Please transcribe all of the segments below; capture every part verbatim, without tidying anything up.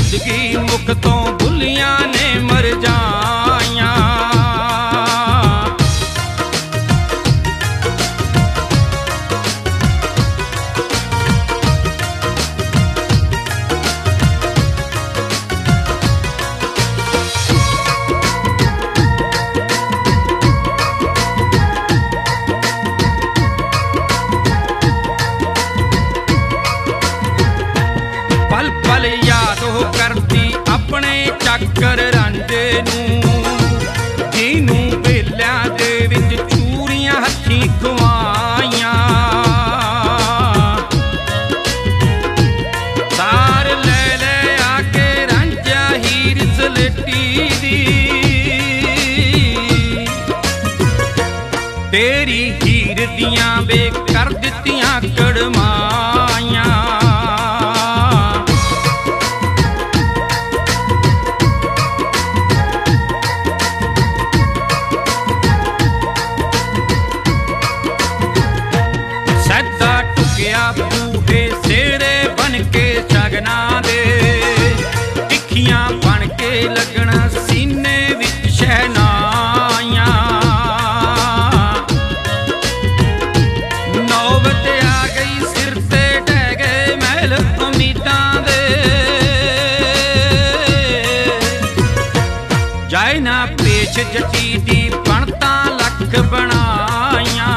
जिंदगी मुख तो भुलियां ने मर जाया। पल पल याद हो करती अपने चक्कर रांझे नूं, जिनूं बेलियां दे विच चूरियां हथीं खुआइयां। तार ले ले आके रांझा हीर सलेटी दी, तेरी हीर दियां वे कर दित्तियां कड़माइयां। बूहे सेरे बन के शगना दे, टिक्खियां बन के लगना सीने विच शहनाइयां। नौबत आ गई सिर ते ढह गए महल उम्मीदां दे, जाए ना पेश जटी दी बनता लख बनाइयां।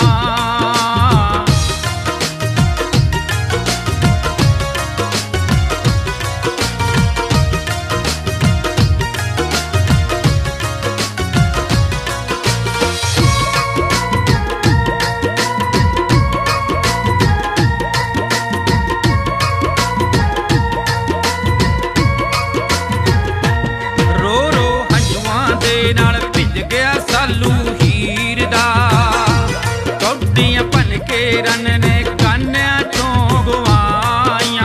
नाल भिज गया सालू हीर दा, कौडियां भन के रन ने कान्या चों गवाइयां।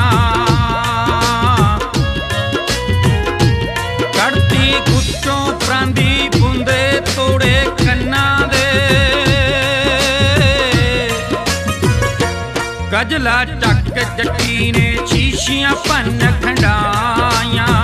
कड़ती गुच्चों परांदी बूंदे तोड़े कन्ना दे, गजला चक जट्टी ने शीशियां भन खंडाइयां।